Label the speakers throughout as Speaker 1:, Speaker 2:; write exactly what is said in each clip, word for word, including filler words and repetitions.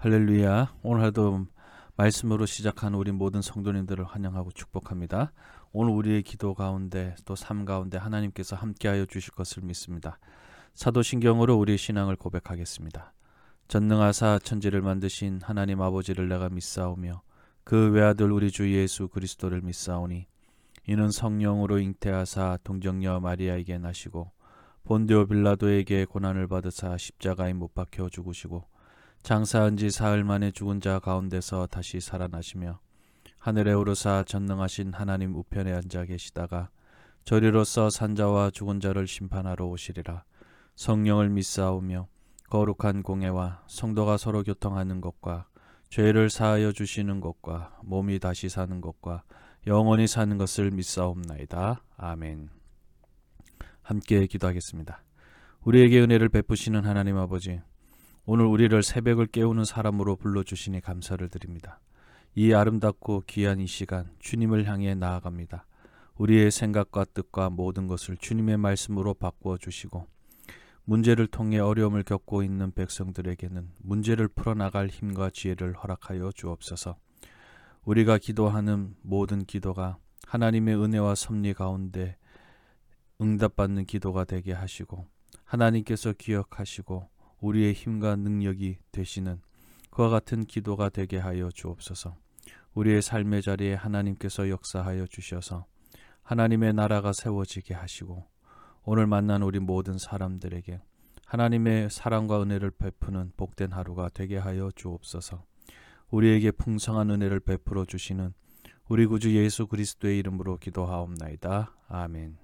Speaker 1: 할렐루야. 오늘 하도 말씀으로 시작한 우리 모든 성도님들을 환영하고 축복합니다. 오늘 우리의 기도 가운데 또 삶 가운데 하나님께서 함께하여 주실 것을 믿습니다. 사도신경으로 우리의 신앙을 고백하겠습니다. 전능하사 천지를 만드신 하나님 아버지를 내가 믿사오며 그 외아들 우리 주 예수 그리스도를 믿사오니 이는 성령으로 잉태하사 동정녀 마리아에게 나시고 본디오 빌라도에게 고난을 받으사 십자가에 못 박혀 죽으시고 장사한 지 사흘 만에 죽은 자 가운데서 다시 살아나시며 하늘에 오르사 전능하신 하나님 우편에 앉아 계시다가 저리로서 산자와 죽은 자를 심판하러 오시리라. 성령을 믿사오며 거룩한 공예와 성도가 서로 교통하는 것과 죄를 사하여 주시는 것과 몸이 다시 사는 것과 영원히 사는 것을 믿사옵나이다. 아멘. 함께 기도하겠습니다. 우리에게 은혜를 베푸시는 하나님 아버지, 오늘 우리를 새벽을 깨우는 사람으로 불러주시니 감사를 드립니다. 이 아름답고 귀한 이 시간 주님을 향해 나아갑니다. 우리의 생각과 뜻과 모든 것을 주님의 말씀으로 바꾸어 주시고 문제를 통해 어려움을 겪고 있는 백성들에게는 문제를 풀어나갈 힘과 지혜를 허락하여 주옵소서. 우리가 기도하는 모든 기도가 하나님의 은혜와 섭리 가운데 응답받는 기도가 되게 하시고 하나님께서 기억하시고 우리의 힘과 능력이 되시는 그와 같은 기도가 되게 하여 주옵소서. 우리의 삶의 자리에 하나님께서 역사하여 주셔서 하나님의 나라가 세워지게 하시고 오늘 만난 우리 모든 사람들에게 하나님의 사랑과 은혜를 베푸는 복된 하루가 되게 하여 주옵소서. 우리에게 풍성한 은혜를 베풀어 주시는 우리 구주 예수 그리스도의 이름으로 기도하옵나이다. 아멘.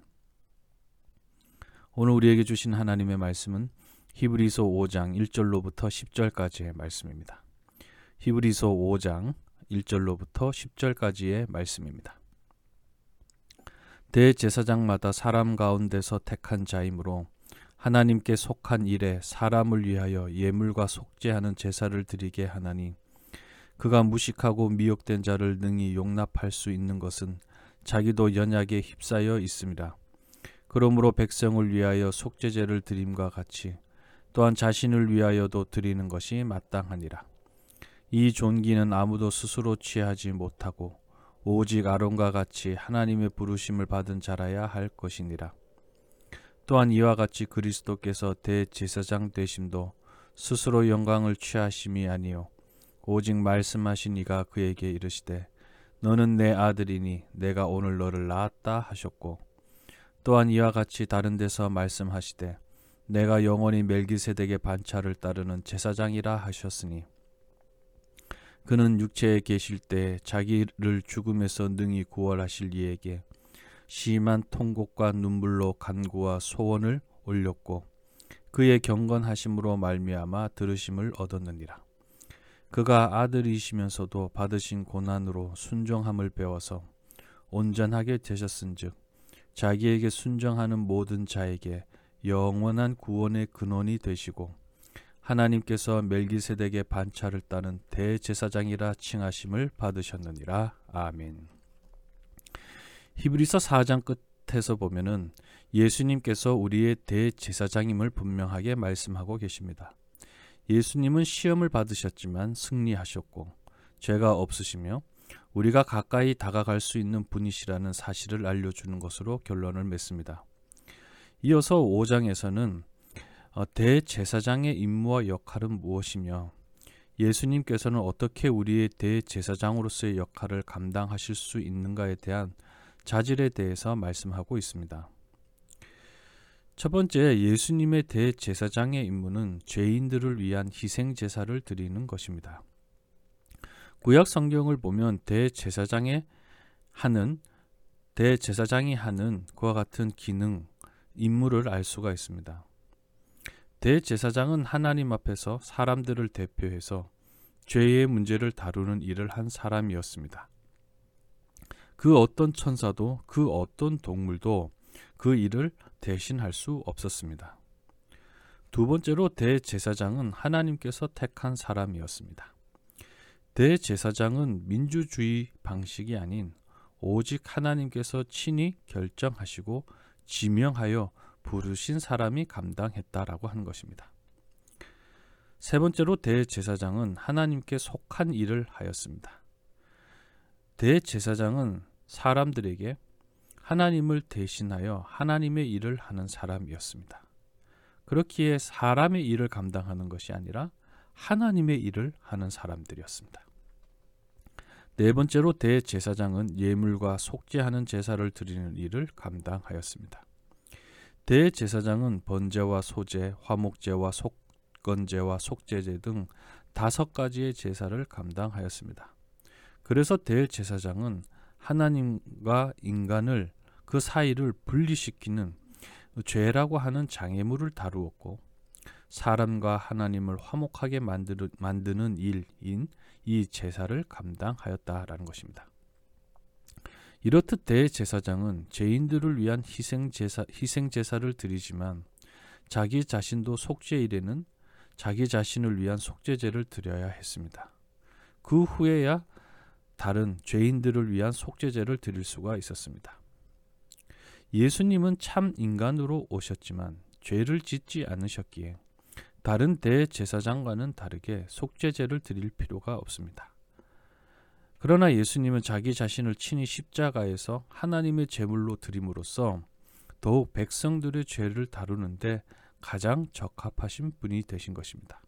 Speaker 1: 오늘 우리에게 주신 하나님의 말씀은 히브리서 오 장 일 절로부터 십 절까지의 말씀입니다. 히브리서 오 장 일 절로부터 십 절까지의 말씀입니다. 대제사장마다 사람 가운데서 택한 자이므로 하나님께 속한 일에 사람을 위하여 예물과 속죄하는 제사를 드리게 하나니 그가 무식하고 미혹된 자를 능히 용납할 수 있는 것은 자기도 연약에 휩싸여 있음이라. 그러므로 백성을 위하여 속죄제를 드림과 같이 또한 자신을 위하여도 드리는 것이 마땅하니라. 이 존귀는 아무도 스스로 취하지 못하고 오직 아론과 같이 하나님의 부르심을 받은 자라야 할 것이니라. 또한 이와 같이 그리스도께서 대제사장 되심도 스스로 영광을 취하심이 아니요 오직 말씀하신 이가 그에게 이르시되 너는 내 아들이니 내가 오늘 너를 낳았다 하셨고 또한 이와 같이 다른 데서 말씀하시되 내가 영원히 멜기세덱의 반차를 따르는 제사장이라 하셨으니 그는 육체에 계실 때 자기를 죽음에서 능히 구원하실 이에게 심한 통곡과 눈물로 간구와 소원을 올렸고 그의 경건하심으로 말미암아 들으심을 얻었느니라. 그가 아들이시면서도 받으신 고난으로 순종함을 배워서 온전하게 되셨은즉 자기에게 순종하는 모든 자에게 영원한 구원의 근원이 되시고 하나님께서 멜기세덱의 반차를 따는 대제사장이라 칭하심을 받으셨느니라. 아멘. 히브리서 사 장 끝에서 보면은 예수님께서 우리의 대제사장임을 분명하게 말씀하고 계십니다. 예수님은 시험을 받으셨지만 승리하셨고 죄가 없으시며 우리가 가까이 다가갈 수 있는 분이시라는 사실을 알려주는 것으로 결론을 맺습니다. 이어서 오 장에서는 대제사장의 임무와 역할은 무엇이며 예수님께서는 어떻게 우리의 대제사장으로서의 역할을 감당하실 수 있는가에 대한 자질에 대해서 말씀하고 있습니다. 첫 번째, 예수님의 대제사장의 임무는 죄인들을 위한 희생제사를 드리는 것입니다. 구약 성경을 보면 대제사장의 하는 대제사장이 하는 그와 같은 기능, 임무를 알 수가 있습니다. 대제사장은 하나님 앞에서 사람들을 대표해서 죄의 문제를 다루는 일을 한 사람이었습니다. 그 어떤 천사도 그 어떤 동물도 그 일을 대신할 수 없었습니다. 두 번째로 대제사장은 하나님께서 택한 사람이었습니다. 대제사장은 민주주의 방식이 아닌 오직 하나님께서 친히 결정하시고 지명하여 부르신 사람이 감당했다라고 하는 것입니다. 세 번째로 대제사장은 하나님께 속한 일을 하였습니다. 대제사장은 사람들에게 하나님을 대신하여 하나님의 일을 하는 사람이었습니다. 그렇기에 사람의 일을 감당하는 것이 아니라 하나님의 일을 하는 사람들이었습니다. 네 번째로 대제사장은 예물과 속죄하는 제사를 드리는 일을 감당하였습니다. 대제사장은 번제와 소제, 화목제와 속건제와 속죄제 등 다섯 가지의 제사를 감당하였습니다. 그래서 대제사장은 하나님과 인간을 그 사이를 분리시키는 죄라고 하는 장애물을 다루었고 사람과 하나님을 화목하게 만드는 일인 이 제사를 감당하였다라는 것입니다. 이렇듯 대제사장은 죄인들을 위한 희생제사, 희생제사를 드리지만 자기 자신도 속죄일에는 자기 자신을 위한 속죄제를 드려야 했습니다. 그 후에야 다른 죄인들을 위한 속죄제를 드릴 수가 있었습니다. 예수님은 참 인간으로 오셨지만 죄를 짓지 않으셨기에 다른 대제사장과는 다르게 속죄제를 드릴 필요가 없습니다. 그러나 예수님은 자기 자신을 친히 십자가에서 하나님의 제물로 드림으로써 더욱 백성들의 죄를 다루는데 가장 적합하신 분이 되신 것입니다.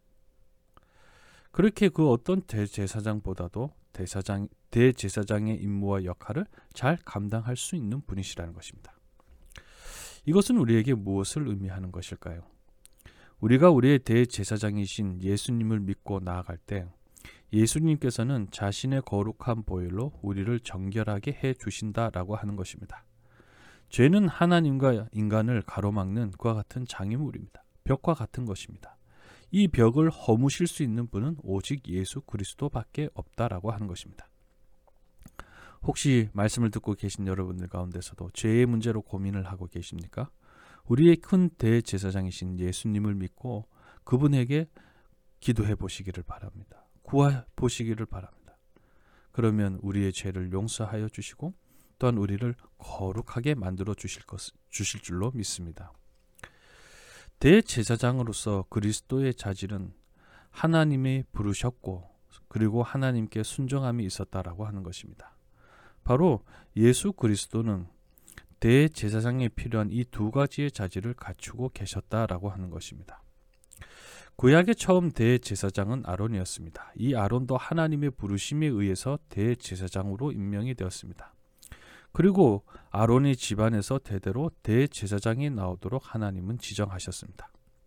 Speaker 1: 그렇게 그 어떤 대제사장보다도 대사장, 대제사장의 임무와 역할을 잘 감당할 수 있는 분이시라는 것입니다. 이것은 우리에게 무엇을 의미하는 것일까요? 우리가 우리의 대제사장이신 예수님을 믿고 나아갈 때 예수님께서는 자신의 거룩한 보혈로 우리를 정결하게 해 주신다라고 하는 것입니다. 죄는 하나님과 인간을 가로막는 그와 같은 장애물입니다. 벽과 같은 것입니다. 이 벽을 허무실 수 있는 분은 오직 예수 그리스도밖에 없다라고 하는 것입니다. 혹시 말씀을 듣고 계신 여러분들 가운데서도 죄의 문제로 고민을 하고 계십니까? 우리의 큰 대제사장이신 예수님을 믿고 그분에게 기도해 보시기를 바랍니다. 구해 보시기를 바랍니다. 그러면 우리의 죄를 용서하여 주시고 또한 우리를 거룩하게 만들어 주실 것, 주실 줄로 믿습니다. 대제사장으로서 그리스도의 자질은 하나님이 부르셨고 그리고 하나님께 순종함이 있었다라고 하는 것입니다. 바로 예수 그리스도는 대제사장에 필요한 이 두 가지의 자질을 갖추고 계셨다라고 하는 것입니다. 구약의 처음 대제사장은 아론이었습니다. 이 아론도 하나님의 부르심에 의해서 대제사장으로 임명이 되었습니다. 그리고 아론의 집안에서 대대로 대제사장이 나오도록 하나님은 지정하셨습니다.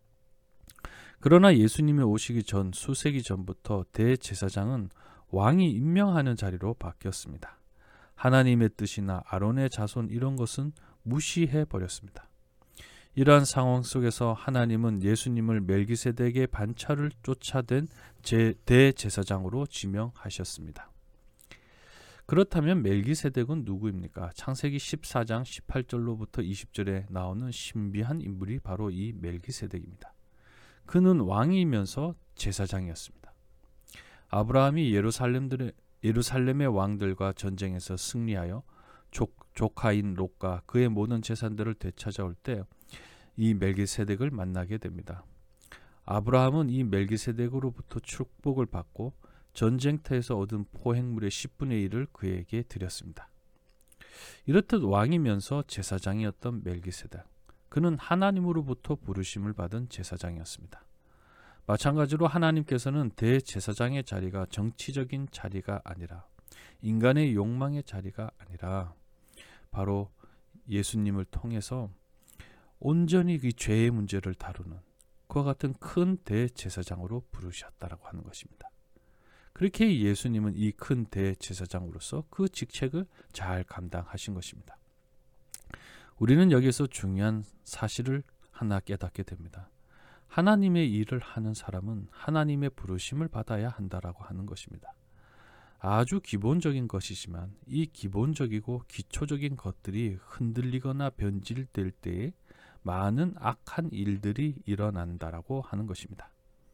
Speaker 1: 그러나 예수님이 오시기 전 수세기 전부터 대제사장은 왕이 임명하는 자리로 바뀌었습니다. 하나님의 뜻이나 아론의 자손 이런 것은 무시해 버렸습니다. 이러한 상황 속에서 하나님은 예수님을 멜기세덱의 반차를 쫓아낸 대제사장으로 지명하셨습니다. 그렇다면 멜기세덱은 누구입니까? 창세기 십사 장 십팔 절로부터 이십 절에 나오는 신비한 인물이 바로 이 멜기세덱입니다. 그는 왕이면서 제사장이었습니다. 아브라함이 예루살렘들의 예루살렘의 왕들과 전쟁에서 승리하여 조, 조카인 롯과 그의 모든 재산들을 되찾아올 때 이 멜기세덱을 만나게 됩니다. 아브라함은 이 멜기세덱으로부터 축복을 받고 전쟁터에서 얻은 포획물의 십분의 일을 그에게 드렸습니다. 이렇듯 왕이면서 제사장이었던 멜기세덱, 그는 하나님으로부터 부르심을 받은 제사장이었습니다. 마찬가지로 하나님께서는 대제사장의 자리가 정치적인 자리가 아니라 인간의 욕망의 자리가 아니라 바로 예수님을 통해서 온전히 그 죄의 문제를 다루는 그와 같은 큰 대제사장으로 부르셨다라고 하는 것입니다. 그렇게 예수님은 이 큰 대제사장으로서 그 직책을 잘 감당하신 것입니다. 우리는 여기서 중요한 사실을 하나 깨닫게 됩니다. 하나님의 일을 하는 사람은 하나님의 부르심을 받아야 한다라고 하는 것입니다. 아주 기본적인 것이지만 이 기본적이고 기초적인 것들이 흔들리거나 변질될 때에 많은 악한 일들이 일어난다라고 하는 것입니다.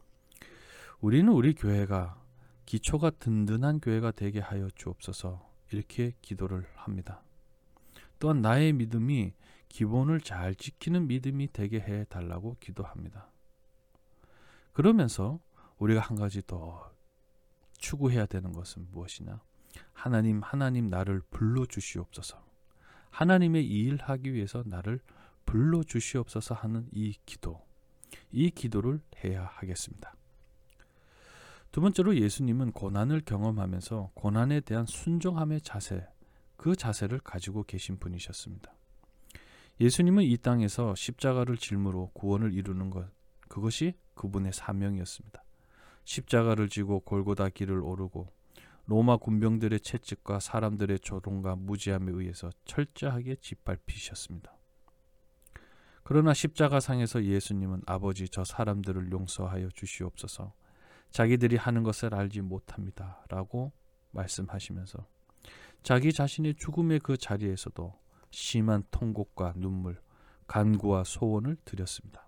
Speaker 1: 우리는 우리 교회가 기초가 든든한 교회가 되게 하여 주옵소서 이렇게 기도를 합니다. 또한 나의 믿음이 기본을 잘 지키는 믿음이 되게 해달라고 기도합니다. 그러면서 우리가 한 가지 더 추구해야 되는 것은 무엇이냐? 하나님, 하나님 나를 불러주시옵소서. 하나님의 이 일 하기 위해서 나를 불러주시옵소서 하는 이 기도, 이 기도를 해야 하겠습니다. 두 번째로 예수님은 고난을 경험하면서 고난에 대한 순종함의 자세, 그 자세를 가지고 계신 분이셨습니다. 예수님은 이 땅에서 십자가를 짊으로 구원을 이루는 것, 그것이 그분의 사명이었습니다. 십자가를 지고 골고다 길을 오르고 로마 군병들의 채찍과 사람들의 조롱과 무지함에 의해서 철저하게 짓밟히셨습니다. 그러나 십자가상에서 예수님은 아버지 저 사람들을 용서하여 주시옵소서. 자기들이 하는 것을 알지 못합니다. 라고 말씀하시면서 자기 자신의 죽음의 그 자리에서도 심한 통곡과 눈물, 간구와 소원을 드렸습니다.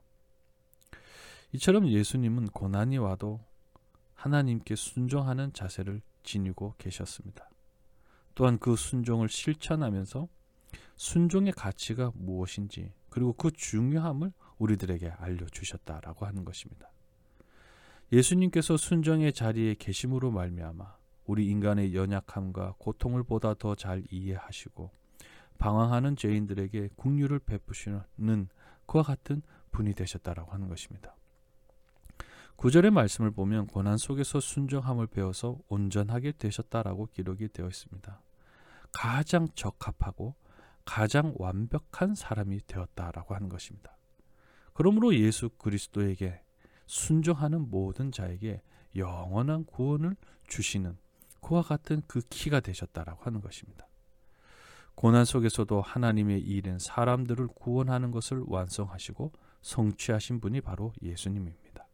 Speaker 1: 이처럼 예수님은 고난이 와도 하나님께 순종하는 자세를 지니고 계셨습니다. 또한 그 순종을 실천하면서 순종의 가치가 무엇인지 그리고 그 중요함을 우리들에게 알려주셨다라고 하는 것입니다. 예수님께서 순종의 자리에 계심으로 말미암아 우리 인간의 연약함과 고통을 보다 더 잘 이해하시고 방황하는 죄인들에게 긍휼을 베푸시는 그와 같은 분이 되셨다라고 하는 것입니다. 구절의 말씀을 보면 고난 속에서 순종함을 배워서 온전하게 되셨다라고 기록이 되어 있습니다. 가장 적합하고 가장 완벽한 사람이 되었다라고 하는 것입니다. 그러므로 예수 그리스도에게 순종하는 모든 자에게 영원한 구원을 주시는 그와 같은 그 키가 되셨다라고 하는 것입니다. 고난 속에서도 하나님의 일은 사람들을 구원하는 것을 완성하시고 성취하신 분이 바로 예수님입니다.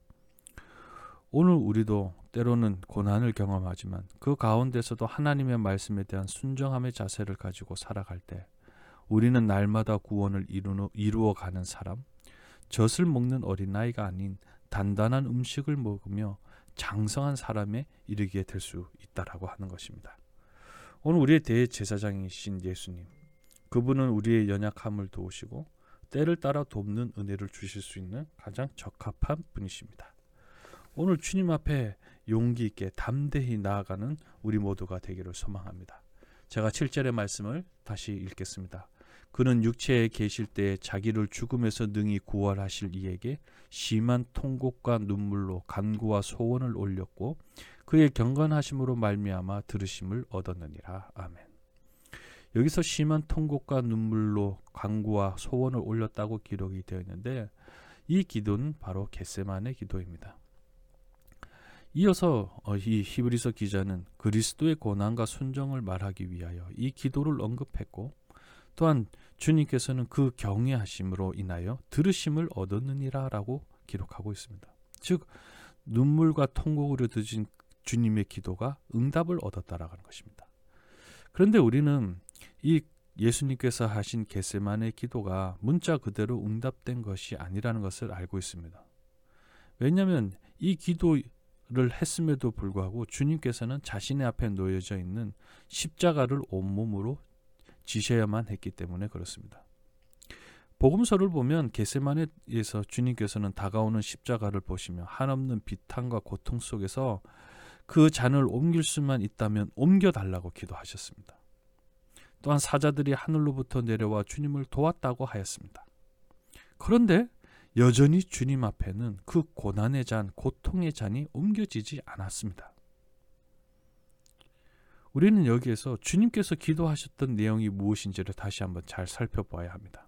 Speaker 1: 오늘 우리도 때로는 고난을 경험하지만 그 가운데서도 하나님의 말씀에 대한 순종함의 자세를 가지고 살아갈 때 우리는 날마다 구원을 이루어가는 사람, 젖을 먹는 어린아이가 아닌 단단한 음식을 먹으며 장성한 사람에 이르게 될 수 있다라고 하는 것입니다. 오늘 우리의 대제사장이신 예수님, 그분은 우리의 연약함을 도우시고 때를 따라 돕는 은혜를 주실 수 있는 가장 적합한 분이십니다. 오늘 주님 앞에 용기 있게 담대히 나아가는 우리 모두가 되기를 소망합니다. 제가 칠 절의 말씀을 다시 읽겠습니다. 그는 육체에 계실 때에 자기를 죽음에서 능히 구원하실 이에게 심한 통곡과 눈물로 간구와 소원을 올렸고 그의 경건하심으로 말미암아 들으심을 얻었느니라. 아멘. 여기서 심한 통곡과 눈물로 간구와 소원을 올렸다고 기록이 되어 있는데 이 기도는 바로 겟세마네 기도입니다. 이어서 이 히브리서 기자는 그리스도의 고난과 순종을 말하기 위하여 이 기도를 언급했고 또한 주님께서는 그 경외하심으로 인하여 들으심을 얻었느니라 라고 기록하고 있습니다. 즉 눈물과 통곡으로 드신 주님의 기도가 응답을 얻었다라는 것입니다. 그런데 우리는 이 예수님께서 하신 겟세마네 기도가 문자 그대로 응답된 것이 아니라는 것을 알고 있습니다. 왜냐하면 이 기도를 했음에도 불구하고 주님께서는 자신의 앞에 놓여져 있는 십자가를 온몸으로 지셔야만 했기 때문에 그렇습니다. 복음서를 보면 겟세마네에서 주님께서는 다가오는 십자가를 보시며 한없는 비탄과 고통 속에서 그 잔을 옮길 수만 있다면 옮겨달라고 기도하셨습니다. 또한 사자들이 하늘로부터 내려와 주님을 도왔다고 하였습니다. 그런데 여전히 주님 앞에는 그 고난의 잔, 고통의 잔이 옮겨지지 않았습니다. 우리는 여기에서 주님께서 기도하셨던 내용이 무엇인지를 다시 한번 잘 살펴봐야 합니다.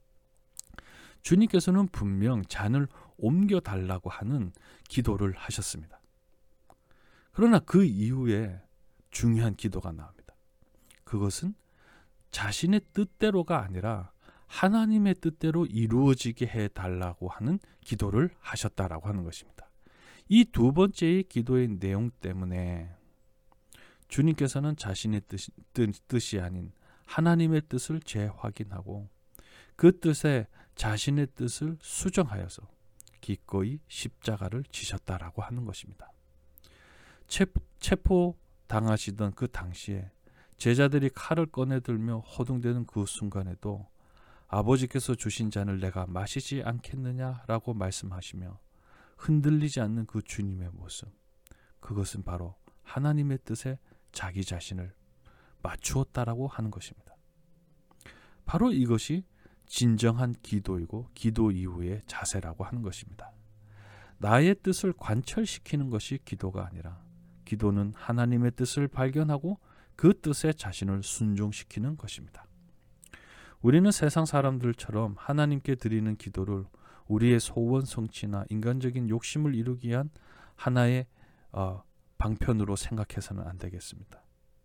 Speaker 1: 주님께서는 분명 잔을 옮겨달라고 하는 기도를 하셨습니다. 그러나 그 이후에 중요한 기도가 나옵니다. 그것은 자신의 뜻대로가 아니라 하나님의 뜻대로 이루어지게 해달라고 하는 기도를 하셨다라고 하는 것입니다. 이 두 번째의 기도의 내용 때문에 주님께서는 자신의 뜻이, 뜻이 아닌 하나님의 뜻을 재확인하고 그 뜻에 자신의 뜻을 수정하여서 기꺼이 십자가를 지셨다라고 하는 것입니다. 체포 당하시던 그 당시에 제자들이 칼을 꺼내들며 허둥대는 그 순간에도 아버지께서 주신 잔을 내가 마시지 않겠느냐라고 말씀하시며 흔들리지 않는 그 주님의 모습, 그것은 바로 하나님의 뜻에 자기 자신을 맞추었다라고 하는 것입니다. 바로 이것이 진정한 기도이고 기도 이후의 자세라고 하는 것입니다. 나의 뜻을 관철시키는 것이 기도가 아니라 기도는 하나님의 뜻을 발견하고 그 뜻에 자신을 순종시키는 것입니다. 우리는 세상 사람들처럼 하나님께 드리는 기도를 우리의 소원 성취나 인간적인 욕심을 이루기 위한 하나의 어, 방편으로 생각해서는 안 되겠습니다.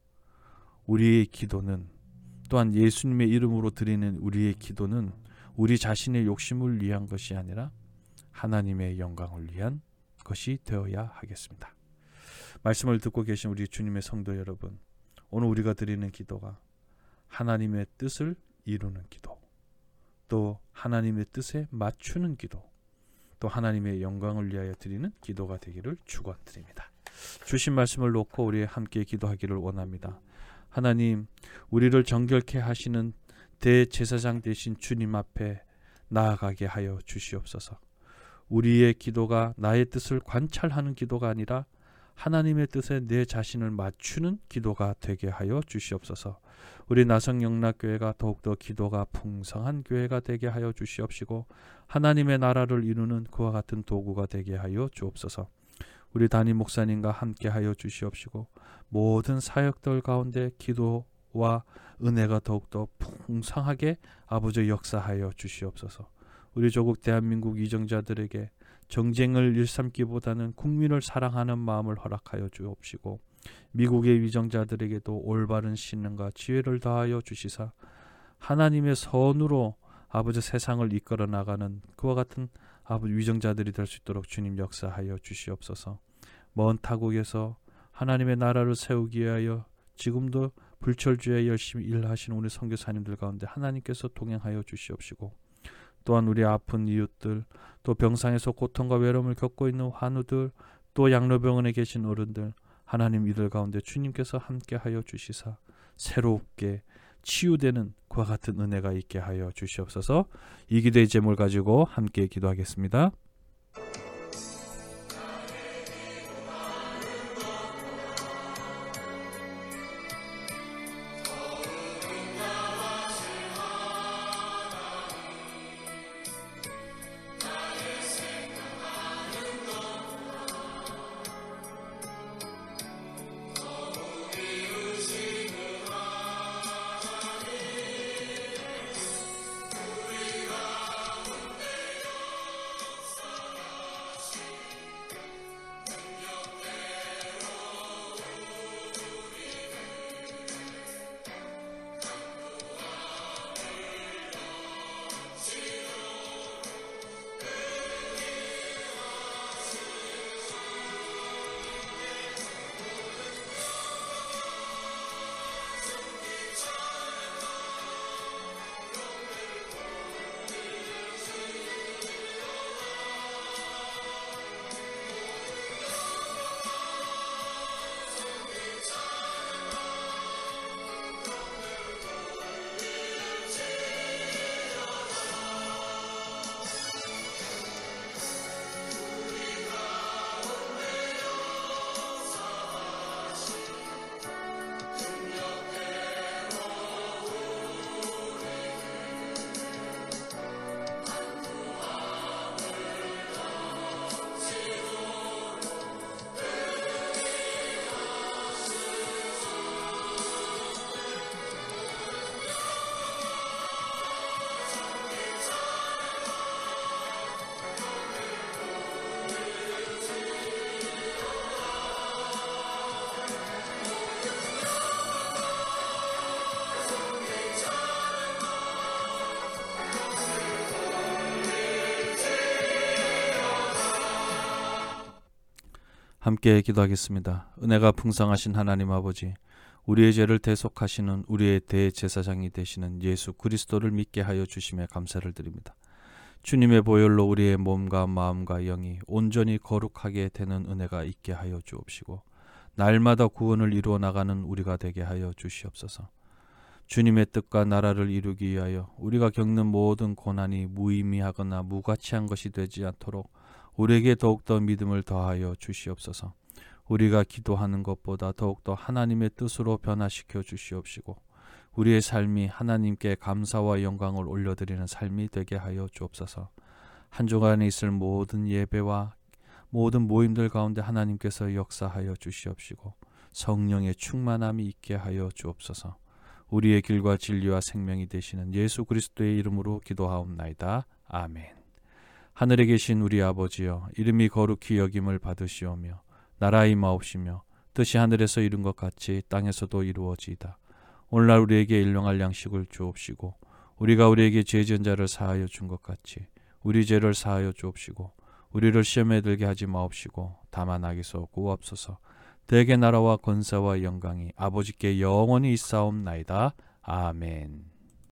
Speaker 1: 우리의 기도는 또한 예수님의 이름으로 드리는 우리의 기도는 우리 자신의 욕심을 위한 것이 아니라 하나님의 영광을 위한 것이 되어야 하겠습니다. 말씀을 듣고 계신 우리 주님의 성도 여러분, 오늘 우리가 드리는 기도가 하나님의 뜻을 이루는 기도, 또 하나님의 뜻에 맞추는 기도, 또 하나님의 영광을 위하여 드리는 기도가 되기를 축원드립니다. 주신 말씀을 놓고 우리 함께 기도하기를 원합니다. 하나님, 우리를 정결케 하시는 대제사장 되신 주님 앞에 나아가게 하여 주시옵소서. 우리의 기도가 나의 뜻을 관찰하는 기도가 아니라 하나님의 뜻에 내 자신을 맞추는 기도가 되게 하여 주시옵소서. 우리 나성영락교회가 더욱더 기도가 풍성한 교회가 되게 하여 주시옵시고 하나님의 나라를 이루는 그와 같은 도구가 되게 하여 주옵소서. 우리 담임 목사님과 함께 하여 주시옵시고 모든 사역들 가운데 기도와 은혜가 더욱더 풍성하게 아버지 역사하여 주시옵소서. 우리 조국 대한민국 이정자들에게 정쟁을 일삼기보다는 국민을 사랑하는 마음을 허락하여 주옵시고 미국의 위정자들에게도 올바른 신능과 지혜를 더하여 주시사 하나님의 선으로 아버지 세상을 이끌어 나가는 그와 같은 아버지 위정자들이 될 수 있도록 주님 역사하여 주시옵소서. 먼 타국에서 하나님의 나라를 세우기 위하여 지금도 불철주에 열심히 일하시는 우리 선교사님들 가운데 하나님께서 동행하여 주시옵시고 또한 우리 아픈 이웃들, 또 병상에서 고통과 외로움을 겪고 있는 환우들, 또 양로병원에 계신 어른들, 하나님 이들 가운데 주님께서 함께하여 주시사 새롭게 치유되는 그와 같은 은혜가 있게 하여 주시옵소서. 이 기도의 제목을 가지고 함께 기도하겠습니다. 함께 기도하겠습니다. 은혜가 풍성하신 하나님 아버지, 우리의 죄를 대속하시는 우리의 대제사장이 되시는 예수 그리스도를 믿게 하여 주심에 감사를 드립니다. 주님의 보혈로 우리의 몸과 마음과 영이 온전히 거룩하게 되는 은혜가 있게 하여 주옵시고 날마다 구원을 이루어 나가는 우리가 되게 하여 주시옵소서. 주님의 뜻과 나라를 이루기 위하여 우리가 겪는 모든 고난이 무의미하거나 무가치한 것이 되지 않도록 우리에게 더욱더 믿음을 더하여 주시옵소서. 우리가 기도하는 것보다 더욱더 하나님의 뜻으로 변화시켜 주시옵시고 우리의 삶이 하나님께 감사와 영광을 올려드리는 삶이 되게 하여 주옵소서. 한 주간에 있을 모든 예배와 모든 모임들 가운데 하나님께서 역사하여 주시옵시고 성령의 충만함이 있게 하여 주옵소서. 우리의 길과 진리와 생명이 되시는 예수 그리스도의 이름으로 기도하옵나이다. 아멘. 하늘에 계신 우리 아버지여, 이름이 거룩히 여김을 받으시오며 나라 임하옵시며 뜻이 하늘에서 이룬 것 같이 땅에서도 이루어지이다. 오늘날 우리에게 일용할 양식을 주옵시고 우리가 우리에게 죄 지은 자를 사하여 준 것 같이 우리 죄를 사하여 주옵시고 우리를 시험에 들게 하지 마옵시고 다만 악에서 구하옵소서. 대개 나라와 권세와 영광이 아버지께 영원히 있사옵나이다. 아멘.